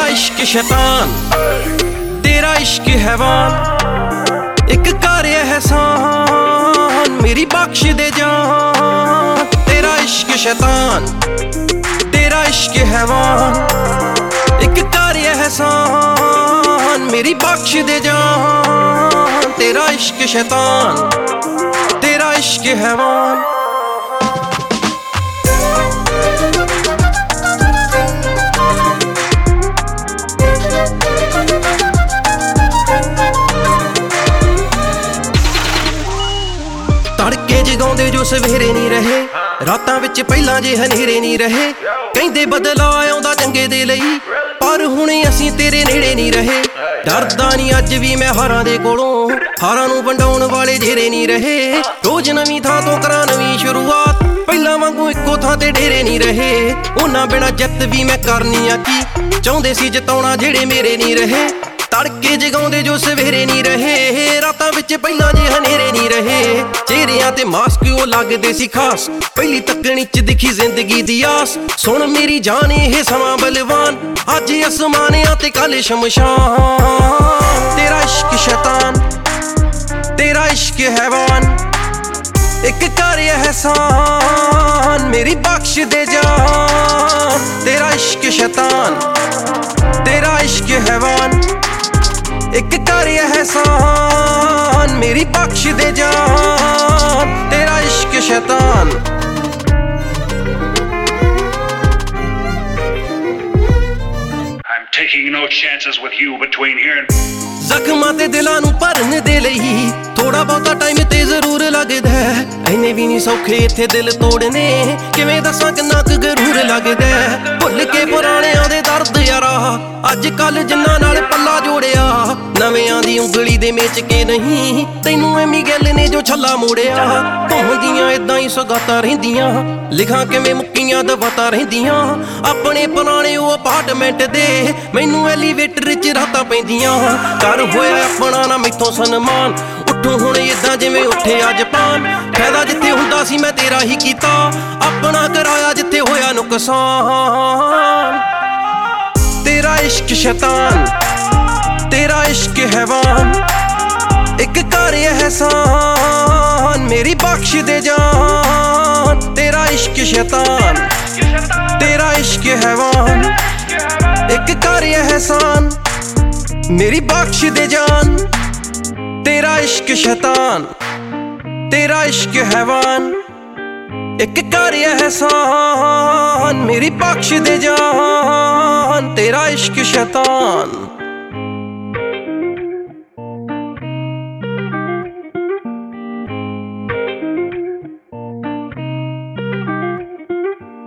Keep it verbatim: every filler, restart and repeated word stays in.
इश्क शैतान, तेरा इश्क हैवान, एक कर एहसान मेरी बख्श दे जान। तेरा इश्क शैतान, तेरा इश्क हैवान, एक कर एहसान मेरी बख्श दे जान। तेरा इश्क शैतान, तेरा इश्क हैवान। तड़के जगाउंदे जो सवेरे नहीं रहे, रातां विच पहिलां जे हनेरे नहीं रहे। कहंदे बदला आउंदा चंगे दे लई, पर हुण असीं तेरे नेड़े नहीं रहे। डरदा नहीं अज भी मैं हारां दे कोलों, हारां नूं वंडाउण वाले जेरे नहीं रहे। रोज नवीं थां तों करां नवीं शुरुआत, पहिलां वांगू इक्को थां ते डेरे नहीं रहे। उन्हां बिना जिੱਤ भी मैं करनी आ की, चाहुंदे सी जिताउणा जेड़े मेरे नहीं रहे। तड़के जगाउंदे जो सवेरे नहीं रहे, रातां विच पहिलां जे हनेरे नहीं रहे। चेहरियां ते मास्क ओ लगदे सी खास, पहली तकनी च दिखी जिंदगी दी आस। सुन मेरी जान ये समां बलवान, अज आसमानियां ते कल शमशान। तेरा इश्क शैतान, तेरा इश्क हैवान, एक कर एहसान मेरी बख्श दे जान। तेरा इश्क शैतान, तेरा इश्क हैवान, एक कर एहसान मेरी बख्श दे जान। तेरा इश्क शैतान। I'm taking no chances with you between here and ਜ਼ਖਮਾਂ ਤੇ ਦਿਲਾਂ ਨੂੰ ਭਰਨ ਦੇ ਲਈ ਥੋੜਾ ਬਹੁਤਾ ਟਾਈਮ ਤੇ ਜ਼ਰੂਰ ਲੱਗਦਾ। ਐਨੇ ਵੀ ਨਹੀਂ ਸੌਖੇ ਇੱਥੇ ਦਿਲ ਤੋੜਨੇ, ਕਿਵੇਂ ਦੱਸਾਂ ਕਿੰਨਾ ਕੁ ਗਰੂਰ ਲੱਗਦਾ। ਭੁੱਲ ਕੇ ਪੁਰਾਣਿਆਂ ਦੇ ਦਰਦ ਯਾਰਾ, ਅੱਜ ਕੱਲ ਜਿੰਨਾਂ ਨਾਲ ਪੱਲਾ ਜੋੜਿਆ। ਨਵਿਆਂ ਦੀ ਉਂਗਲੀ ਦੇ ਮੇਚ ਕੇ ਨਹੀਂ, ਤੈਨੂੰ ਐਵੇਂ ਗੱਲ ਨੇ ਜੋ ਛੱਲਾ ਮੋੜਿਆ। ਘੁੰਮਦੀਆਂ ਏਦਾਂ ਹੀ ਸੁਗਾਤਾਂ ਰਹਿੰਦੀਆਂ, ਲਿਖਾਂ ਕਿਵੇਂ ਮੁੱਕੀਆਂ ਦਵਾਤਾਂ ਰਹਿੰਦੀਆਂ। ਆਪਣੇ ਪੁਰਾਣੇ ਉਹ ਅਪਾਰਟਮੈਂਟ ਦੇ ਮੈਨੂੰ ਐਲੀਵੇਟਰ 'ਚ ਰਾਤਾਂ ਪੈਂਦੀਆਂ। ਕਰ ਹੋਇਆ ਆਪਣਾ ਨਾ ਮੈਥੋਂ ਸਨਮਾਨ, ਉੱਠੋ ਹੁਣ ਏਦਾਂ ਜਿਵੇਂ ਉੱਠਿਆ ਜਪਾਨ। ਫਾਇਦਾ ਜਿੱਥੇ ਹੁੰਦਾ ਸੀ ਮੈਂ ਤੇਰਾ ਹੀ ਕੀਤਾ, ਆਪਣਾ ਕਰਾਇਆ ਜਿੱਥੇ ਹੋਇਆ ਨੁਕਸਾਨ। तेरा इश्क शैतान, तेरा इश्क हैवान, एक कर एहसान मेरी बख्श दे जान। तेरा इश्क शैतान, तेरा इश्क हैवान, एक कर एहसान मेरी बख्श दे जान। तेरा इश्क शैतान, तेरा इश्क हैवान, एक कर एहसान मेरी बख्श दे जान। तेरा इश्क शैतान।